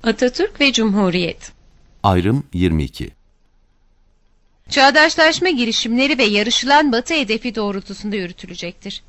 Atatürk ve Cumhuriyet. Ayrım 22. Çağdaşlaşma girişimleri ve yarışılan Batı hedefi doğrultusunda yürütülecektir.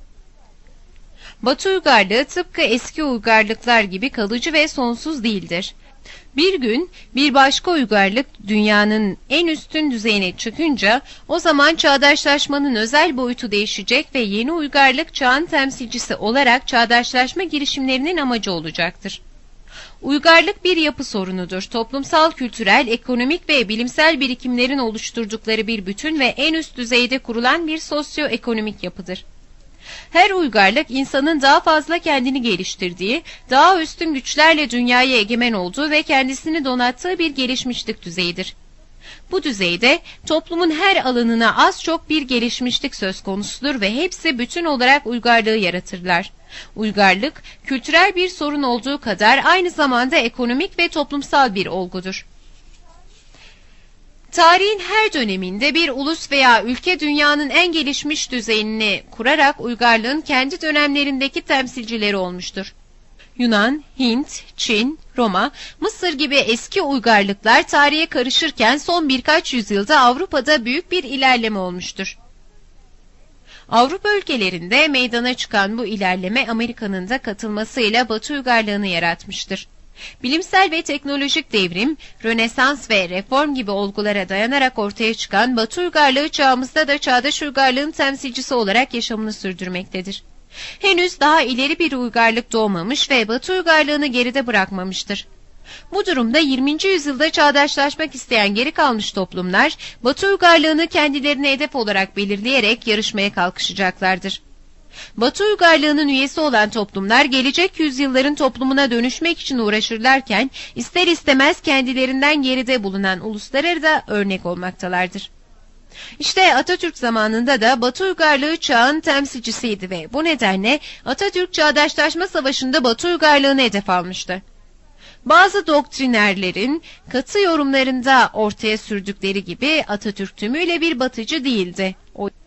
Batı uygarlığı tıpkı eski uygarlıklar gibi kalıcı ve sonsuz değildir. Bir gün bir başka uygarlık dünyanın en üstün düzeyine çıkınca o zaman çağdaşlaşmanın özel boyutu değişecek ve yeni uygarlık çağın temsilcisi olarak çağdaşlaşma girişimlerinin amacı olacaktır. Uygarlık bir yapı sorunudur. Toplumsal, kültürel, ekonomik ve bilimsel birikimlerin oluşturdukları bir bütün ve en üst düzeyde kurulan bir sosyoekonomik yapıdır. Her uygarlık insanın daha fazla kendini geliştirdiği, daha üstün güçlerle dünyaya egemen olduğu ve kendisini donattığı bir gelişmişlik düzeyidir. Bu düzeyde toplumun her alanına az çok bir gelişmişlik söz konusudur ve hepsi bütün olarak uygarlığı yaratırlar. Uygarlık, kültürel bir sorun olduğu kadar aynı zamanda ekonomik ve toplumsal bir olgudur. Tarihin her döneminde bir ulus veya ülke dünyanın en gelişmiş düzeyini kurarak uygarlığın kendi dönemlerindeki temsilcileri olmuştur. Yunan, Hint, Çin, Roma, Mısır gibi eski uygarlıklar tarihe karışırken son birkaç yüzyılda Avrupa'da büyük bir ilerleme olmuştur. Avrupa ülkelerinde meydana çıkan bu ilerleme Amerika'nın da katılmasıyla Batı uygarlığını yaratmıştır. Bilimsel ve teknolojik devrim, Rönesans ve reform gibi olgulara dayanarak ortaya çıkan Batı uygarlığı çağımızda da çağdaş uygarlığın temsilcisi olarak yaşamını sürdürmektedir. Henüz daha ileri bir uygarlık doğmamış ve Batı uygarlığını geride bırakmamıştır. Bu durumda 20. yüzyılda çağdaşlaşmak isteyen geri kalmış toplumlar, Batı uygarlığını kendilerine hedef olarak belirleyerek yarışmaya kalkışacaklardır. Batı uygarlığının üyesi olan toplumlar gelecek yüzyılların toplumuna dönüşmek için uğraşırlarken ister istemez kendilerinden geride bulunan uluslara da örnek olmaktalardır. İşte Atatürk zamanında da Batı uygarlığı çağın temsilcisiydi ve bu nedenle Atatürk Çağdaşlaşma Savaşı'nda Batı uygarlığını hedef almıştı. Bazı doktrinerlerin katı yorumlarında ortaya sürdükleri gibi Atatürk tümüyle bir batıcı değildi.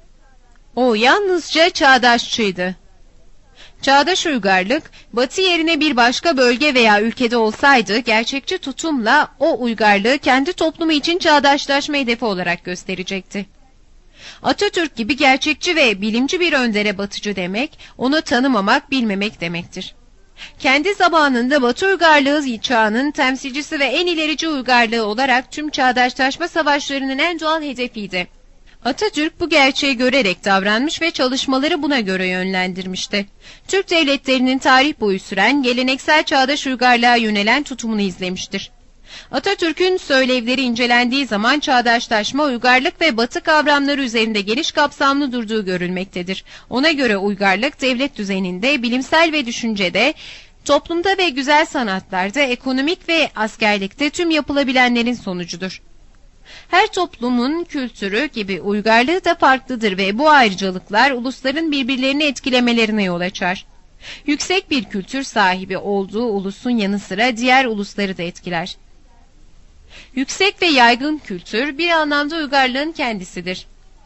O yalnızca çağdaşçıydı. Çağdaş uygarlık, Batı yerine bir başka bölge veya ülkede olsaydı gerçekçi tutumla o uygarlığı kendi toplumu için çağdaşlaşma hedefi olarak gösterecekti. Atatürk gibi gerçekçi ve bilimci bir öndere batıcı demek, onu tanımamak, bilmemek demektir. Kendi zamanında Batı uygarlığı çağının temsilcisi ve en ilerici uygarlığı olarak tüm çağdaşlaşma savaşlarının en doğal hedefiydi. Atatürk bu gerçeği görerek davranmış ve çalışmaları buna göre yönlendirmişti. Türk devletlerinin tarih boyu süren geleneksel çağdaş uygarlığa yönelen tutumunu izlemiştir. Atatürk'ün söylevleri incelendiği zaman çağdaşlaşma, uygarlık ve batı kavramları üzerinde geniş kapsamlı durduğu görülmektedir. Ona göre uygarlık devlet düzeninde, bilimsel ve düşüncede, toplumda ve güzel sanatlarda, ekonomik ve askerlikte tüm yapılabilenlerin sonucudur. Her toplumun kültürü gibi uygarlığı da farklıdır ve bu ayrıcalıklar ulusların birbirlerini etkilemelerine yol açar. Yüksek bir kültür sahibi olduğu ulusun yanı sıra diğer ulusları da etkiler. Yüksek ve yaygın kültür bir anlamda uygarlığın kendisidir.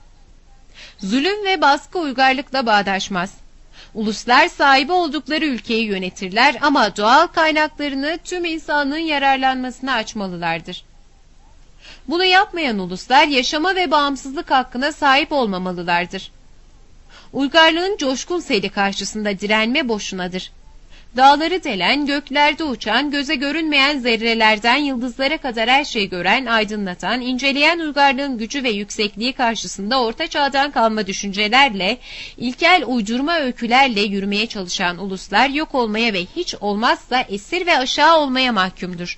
Zulüm ve baskı uygarlıkla bağdaşmaz. Uluslar sahibi oldukları ülkeyi yönetirler ama doğal kaynaklarını tüm insanlığın yararlanmasına açmalılardır. Bunu yapmayan uluslar yaşama ve bağımsızlık hakkına sahip olmamalılardır. Uygarlığın coşkun seli karşısında direnme boşunadır. Dağları delen, göklerde uçan, göze görünmeyen zerrelerden yıldızlara kadar her şeyi gören, aydınlatan, inceleyen uygarlığın gücü ve yüksekliği karşısında orta çağdan kalma düşüncelerle, ilkel uydurma öykülerle yürümeye çalışan uluslar yok olmaya ve hiç olmazsa esir ve aşağı olmaya mahkumdur.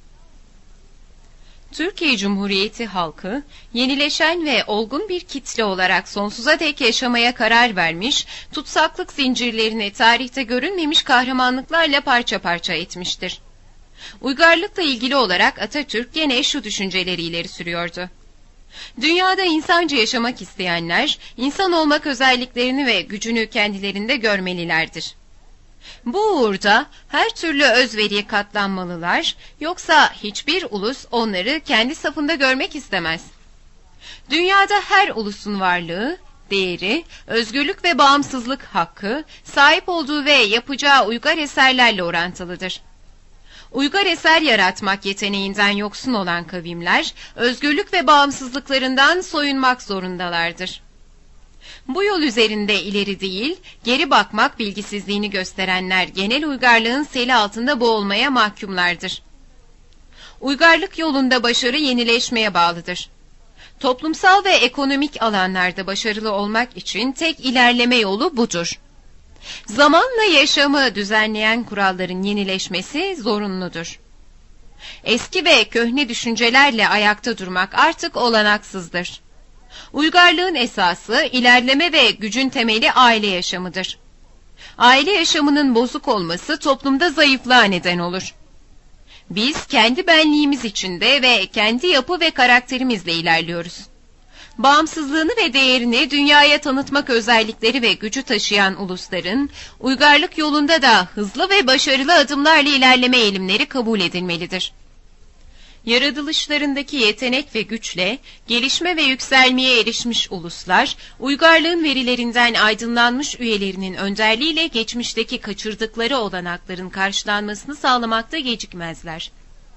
Türkiye Cumhuriyeti halkı, yenileşen ve olgun bir kitle olarak sonsuza dek yaşamaya karar vermiş, tutsaklık zincirlerini tarihte görünmemiş kahramanlıklarla parça parça etmiştir. Uygarlıkla ilgili olarak Atatürk gene şu düşünceleri ileri sürüyordu. Dünyada insanca yaşamak isteyenler, insan olmak özelliklerini ve gücünü kendilerinde görmelilerdir. Bu uğurda her türlü özveriye katlanmalılar, yoksa hiçbir ulus onları kendi safında görmek istemez. Dünyada her ulusun varlığı, değeri, özgürlük ve bağımsızlık hakkı, sahip olduğu ve yapacağı uygar eserlerle orantılıdır. Uygar eser yaratmak yeteneğinden yoksun olan kavimler, özgürlük ve bağımsızlıklarından soyunmak zorundalardır. Bu yol üzerinde ileri değil, geri bakmak bilgisizliğini gösterenler genel uygarlığın seli altında boğulmaya mahkumlardır. Uygarlık yolunda başarı yenileşmeye bağlıdır. Toplumsal ve ekonomik alanlarda başarılı olmak için tek ilerleme yolu budur. Zamanla yaşamı düzenleyen kuralların yenileşmesi zorunludur. Eski ve köhne düşüncelerle ayakta durmak artık olanaksızdır. Uygarlığın esası, ilerleme ve gücün temeli aile yaşamıdır. Aile yaşamının bozuk olması toplumda zayıflığa neden olur. Biz kendi benliğimiz içinde ve kendi yapı ve karakterimizle ilerliyoruz. Bağımsızlığını ve değerini dünyaya tanıtmak özellikleri ve gücü taşıyan ulusların, uygarlık yolunda da hızlı ve başarılı adımlarla ilerleme eğilimleri kabul edilmelidir. Yaratılışlarındaki yetenek ve güçle, gelişme ve yükselmeye erişmiş uluslar, uygarlığın verilerinden aydınlanmış üyelerinin önderliğiyle geçmişteki kaçırdıkları olanakların karşılanmasını sağlamakta gecikmezler.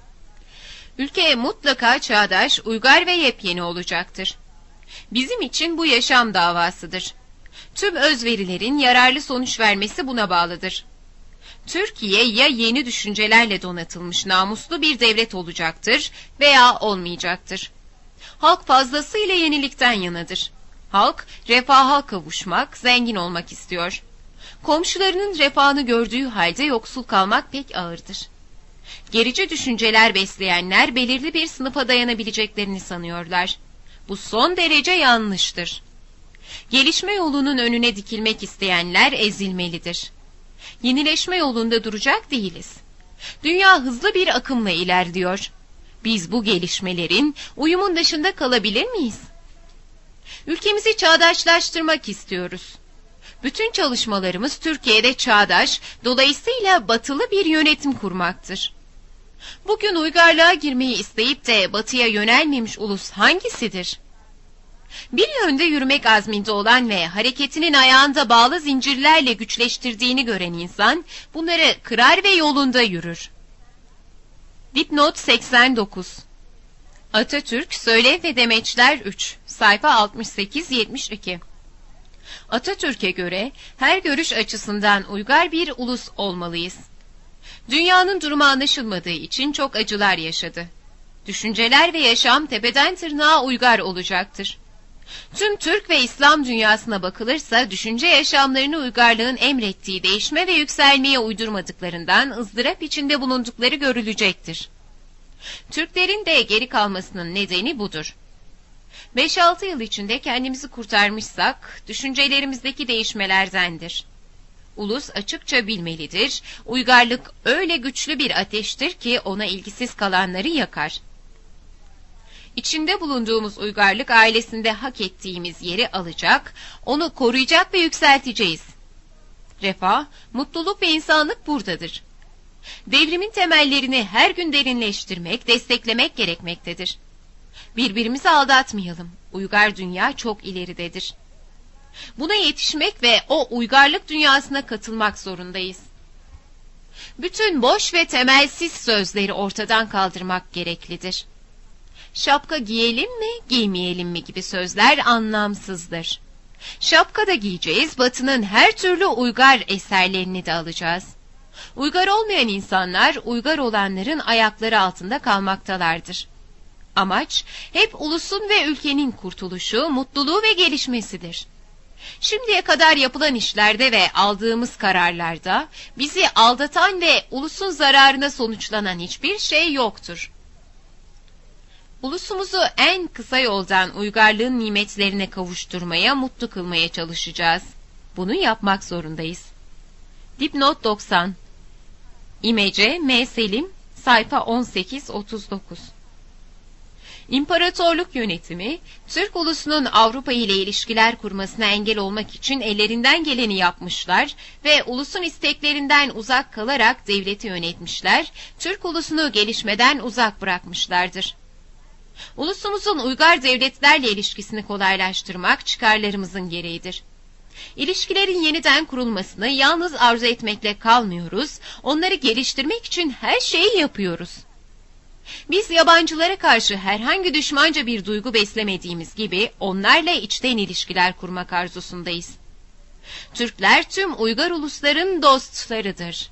Ülke mutlaka çağdaş, uygar ve yepyeni olacaktır. Bizim için bu yaşam davasıdır. Tüm özverilerin yararlı sonuç vermesi buna bağlıdır. Türkiye ya yeni düşüncelerle donatılmış namuslu bir devlet olacaktır veya olmayacaktır. Halk fazlasıyla yenilikten yanadır. Halk refaha kavuşmak, zengin olmak istiyor. Komşularının refahını gördüğü halde yoksul kalmak pek ağırdır. Gerici düşünceler besleyenler belirli bir sınıfa dayanabileceklerini sanıyorlar. Bu son derece yanlıştır. Gelişme yolunun önüne dikilmek isteyenler ezilmelidir. Yenileşme yolunda duracak değiliz. Dünya hızlı bir akımla ilerliyor. Biz bu gelişmelerin, uyumun dışında kalabilir miyiz? Ülkemizi çağdaşlaştırmak istiyoruz. Bütün çalışmalarımız Türkiye'de çağdaş, dolayısıyla batılı bir yönetim kurmaktır. Bugün uygarlığa girmeyi isteyip de batıya yönelmemiş ulus hangisidir? Bir yönde yürümek azminde olan ve hareketinin ayağında bağlı zincirlerle güçleştirdiğini gören insan, bunları kırar ve yolunda yürür. Dipnot 89. Atatürk, Söylev ve Demeçler 3, sayfa 68-72. Atatürk'e göre her görüş açısından uygar bir ulus olmalıyız. Dünyanın durumu anlaşılmadığı için çok acılar yaşadı. Düşünceler ve yaşam tepeden tırnağa uygar olacaktır. Tüm Türk ve İslam dünyasına bakılırsa düşünce yaşamlarını uygarlığın emrettiği değişme ve yükselmeye uydurmadıklarından ızdırap içinde bulundukları görülecektir. Türklerin de geri kalmasının nedeni budur. 5-6 yıl içinde kendimizi kurtarmışsak düşüncelerimizdeki değişmelerdendir. Ulus açıkça bilmelidir, uygarlık öyle güçlü bir ateştir ki ona ilgisiz kalanları yakar. İçinde bulunduğumuz uygarlık ailesinde hak ettiğimiz yeri alacak, onu koruyacak ve yükselteceğiz. Refah, mutluluk ve insanlık buradadır. Devrimin temellerini her gün derinleştirmek, desteklemek gerekmektedir. Birbirimizi aldatmayalım, uygar dünya çok ileridedir. Buna yetişmek ve o uygarlık dünyasına katılmak zorundayız. Bütün boş ve temelsiz sözleri ortadan kaldırmak gereklidir. Şapka giyelim mi, giymeyelim mi gibi sözler anlamsızdır. Şapka da giyeceğiz, Batı'nın her türlü uygar eserlerini de alacağız. Uygar olmayan insanlar, uygar olanların ayakları altında kalmaktalardır. Amaç, hep ulusun ve ülkenin kurtuluşu, mutluluğu ve gelişmesidir. Şimdiye kadar yapılan işlerde ve aldığımız kararlarda, bizi aldatan ve ulusun zararına sonuçlanan hiçbir şey yoktur. Ulusumuzu en kısa yoldan uygarlığın nimetlerine kavuşturmaya, mutlu kılmaya çalışacağız. Bunu yapmak zorundayız. Dipnot 90. İmece M. Selim, sayfa 18-39. İmparatorluk yönetimi, Türk ulusunun Avrupa ile ilişkiler kurmasına engel olmak için ellerinden geleni yapmışlar ve ulusun isteklerinden uzak kalarak devleti yönetmişler, Türk ulusunu gelişmeden uzak bırakmışlardır. Ulusumuzun uygar devletlerle ilişkisini kolaylaştırmak çıkarlarımızın gereğidir. İlişkilerin yeniden kurulmasını yalnız arzu etmekle kalmıyoruz, onları geliştirmek için her şeyi yapıyoruz. Biz yabancılara karşı herhangi düşmanca bir duygu beslemediğimiz gibi onlarla içten ilişkiler kurmak arzusundayız. Türkler tüm uygar ulusların dostlarıdır.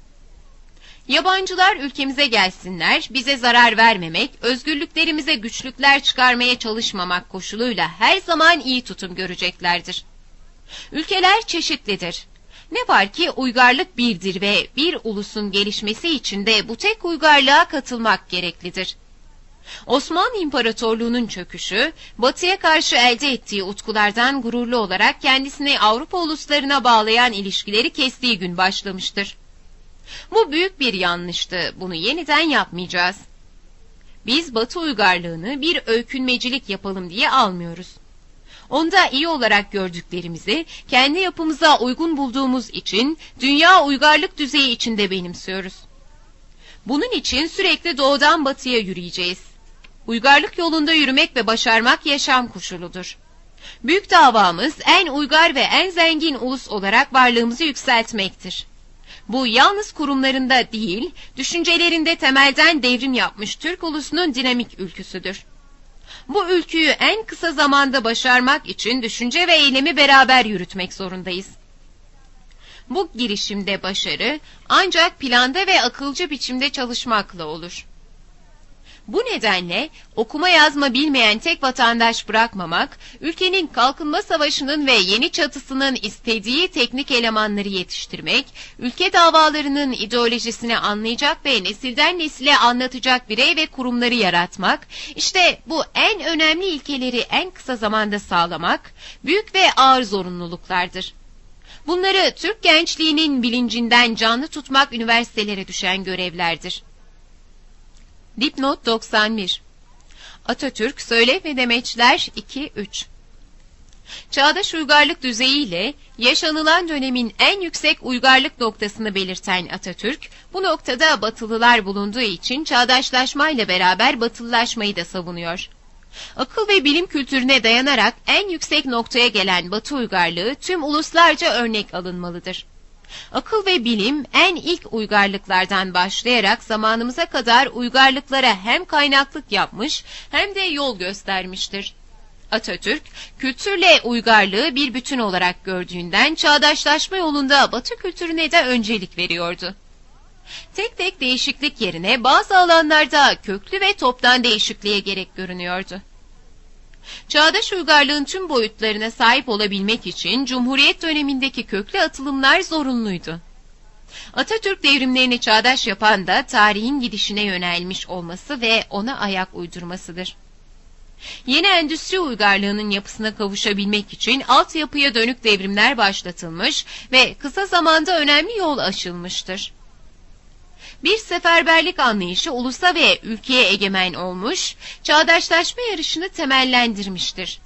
Yabancılar ülkemize gelsinler, bize zarar vermemek, özgürlüklerimize güçlükler çıkarmaya çalışmamak koşuluyla her zaman iyi tutum göreceklerdir. Ülkeler çeşitlidir. Ne var ki uygarlık birdir ve bir ulusun gelişmesi için de bu tek uygarlığa katılmak gereklidir. Osmanlı İmparatorluğu'nun çöküşü, Batı'ya karşı elde ettiği utkulardan gururlu olarak kendisini Avrupa uluslarına bağlayan ilişkileri kestiği gün başlamıştır. Bu büyük bir yanlıştı, bunu yeniden yapmayacağız. Biz Batı uygarlığını bir öykünmecilik yapalım diye almıyoruz. Onda iyi olarak gördüklerimizi kendi yapımıza uygun bulduğumuz için dünya uygarlık düzeyi içinde benimsiyoruz. Bunun için sürekli doğudan batıya yürüyeceğiz. Uygarlık yolunda yürümek ve başarmak yaşam koşuludur. Büyük davamız en uygar ve en zengin ulus olarak varlığımızı yükseltmektir. Bu yalnız kurumlarında değil, düşüncelerinde temelden devrim yapmış Türk ulusunun dinamik ülküsüdür. Bu ülküyü en kısa zamanda başarmak için düşünce ve eylemi beraber yürütmek zorundayız. Bu girişimde başarı ancak planda ve akılcı biçimde çalışmakla olur. Bu nedenle okuma yazma bilmeyen tek vatandaş bırakmamak, ülkenin kalkınma savaşının ve yeni çatısının istediği teknik elemanları yetiştirmek, ülke davalarının ideolojisini anlayacak ve nesilden nesile anlatacak birey ve kurumları yaratmak, işte bu en önemli ilkeleri en kısa zamanda sağlamak, büyük ve ağır zorunluluklardır. Bunları Türk gençliğinin bilincinden canlı tutmak üniversitelere düşen görevlerdir. Dipnot 91. Atatürk Söylem ve Demeçler 2-3. Çağdaş uygarlık düzeyiyle yaşanılan dönemin en yüksek uygarlık noktasını belirten Atatürk, bu noktada Batılılar bulunduğu için çağdaşlaşmayla beraber Batılılaşmayı da savunuyor. Akıl ve bilim kültürüne dayanarak en yüksek noktaya gelen Batı uygarlığı tüm uluslarca örnek alınmalıdır. Akıl ve bilim en ilk uygarlıklardan başlayarak zamanımıza kadar uygarlıklara hem kaynaklık yapmış hem de yol göstermiştir. Atatürk, kültürle uygarlığı bir bütün olarak gördüğünden çağdaşlaşma yolunda Batı kültürüne de öncelik veriyordu. Tek tek değişiklik yerine bazı alanlarda köklü ve toptan değişikliğe gerek görünüyordu. Çağdaş uygarlığın tüm boyutlarına sahip olabilmek için Cumhuriyet dönemindeki köklü atılımlar zorunluydu. Atatürk devrimlerini çağdaş yapan da tarihin gidişine yönelmiş olması ve ona ayak uydurmasıdır. Yeni endüstri uygarlığının yapısına kavuşabilmek için altyapıya dönük devrimler başlatılmış ve kısa zamanda önemli yol aşılmıştır. Bir seferberlik anlayışı ulusa ve ülkeye egemen olmuş, çağdaşlaşma yarışını temellendirmiştir.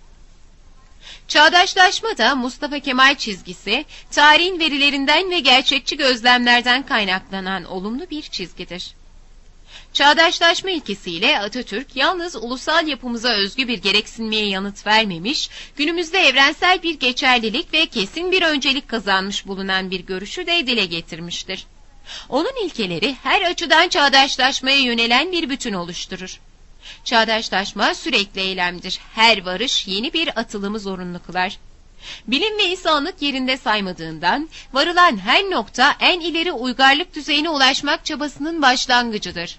Çağdaşlaşma da Mustafa Kemal çizgisi, tarihin verilerinden ve gerçekçi gözlemlerden kaynaklanan olumlu bir çizgidir. Çağdaşlaşma ilkesiyle Atatürk yalnız ulusal yapımıza özgü bir gereksinmeye yanıt vermemiş, günümüzde evrensel bir geçerlilik ve kesin bir öncelik kazanmış bulunan bir görüşü de dile getirmiştir. Onun ilkeleri her açıdan çağdaşlaşmaya yönelen bir bütün oluşturur. Çağdaşlaşma sürekli eylemdir. Her varış yeni bir atılımı zorunlu kılar. Bilim ve insanlık yerinde saymadığından varılan her nokta en ileri uygarlık düzeyine ulaşmak çabasının başlangıcıdır.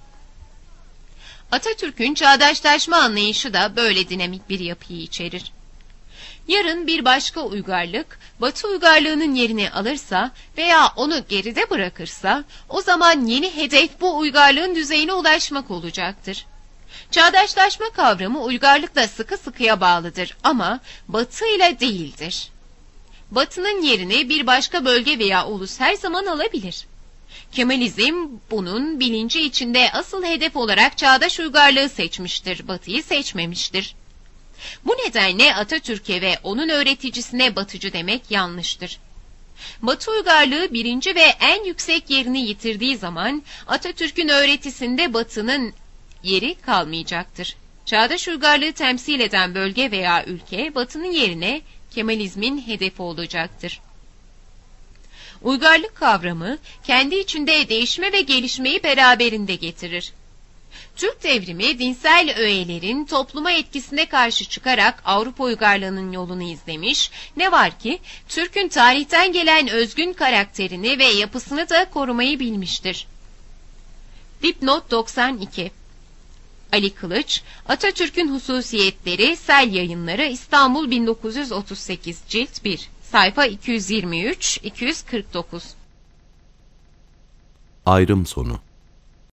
Atatürk'ün çağdaşlaşma anlayışı da böyle dinamik bir yapıyı içerir. Yarın bir başka uygarlık, Batı uygarlığının yerini alırsa veya onu geride bırakırsa, o zaman yeni hedef bu uygarlığın düzeyine ulaşmak olacaktır. Çağdaşlaşma kavramı uygarlıkla sıkı sıkıya bağlıdır ama Batı ile değildir. Batı'nın yerini bir başka bölge veya ulus her zaman alabilir. Kemalizm bunun bilinci içinde asıl hedef olarak çağdaş uygarlığı seçmiştir, Batı'yı seçmemiştir. Bu nedenle Atatürk'e ve onun öğreticisine batıcı demek yanlıştır. Batı uygarlığı birinci ve en yüksek yerini yitirdiği zaman Atatürk'ün öğretisinde Batı'nın yeri kalmayacaktır. Çağdaş uygarlığı temsil eden bölge veya ülke Batı'nın yerine Kemalizmin hedefi olacaktır. Uygarlık kavramı kendi içinde değişme ve gelişmeyi beraberinde getirir. Türk devrimi dinsel öğelerin topluma etkisine karşı çıkarak Avrupa uygarlığının yolunu izlemiş, ne var ki Türk'ün tarihten gelen özgün karakterini ve yapısını da korumayı bilmiştir. Dipnot 92. Ali Kılıç, Atatürk'ün Hususiyetleri, Sel Yayınları, İstanbul 1938, Cilt 1, sayfa 223-249. Ayrım sonu.